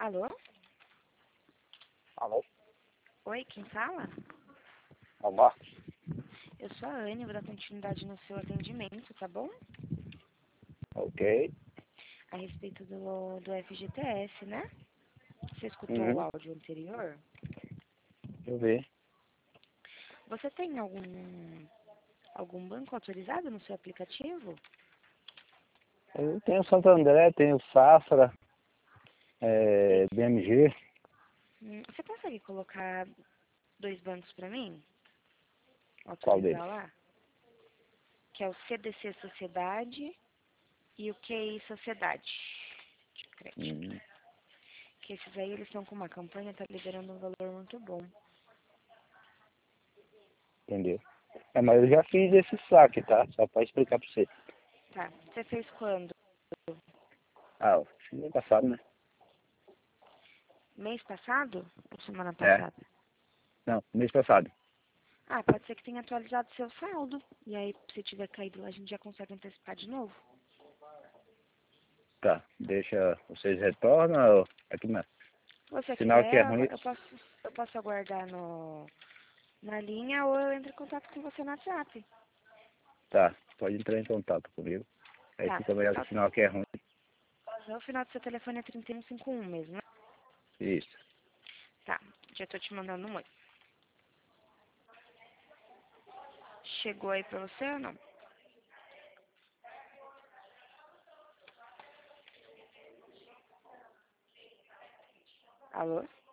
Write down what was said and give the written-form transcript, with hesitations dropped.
Alô? Alô? Oi, quem fala? É o Marcos? Eu sou a Anne, vou dar continuidade no seu atendimento, tá bom? Ok. A respeito do FGTS, né? Você escutou o Uhum. áudio anterior? Eu vi. Você tem algum banco autorizado no seu aplicativo? Eu tenho Santo André, tenho Safra, Tem. BMG. Você consegue colocar dois bancos para mim? Qual deles? Autorizar lá? Que é o CDC Sociedade e o QI Sociedade de crédito. Hum, Que esses aí, eles estão com uma campanha, tá liberando um valor muito bom. entendeu? Mas eu já fiz esse saque, tá? Só para explicar para você. Tá. Você fez quando? Ah, semana passada, né? Mês passado? Ou semana É. passada? Não, mês passado. Ah, pode ser que tenha atualizado seu saldo. E aí, se tiver caído lá, a gente já consegue antecipar de novo. Tá, deixa, vocês retornam ou aqui mesmo. Se você Sinal que é quiser, ruim. eu posso aguardar na linha ou eu entro em contato com você no WhatsApp. Tá, pode entrar em contato comigo. Aí Tá. fica melhor que o sinal que é ruim. O final do seu telefone é 3151 mesmo, né? Isso. Tá. Já tô te mandando um oi. Chegou aí pra você ou não? Alô?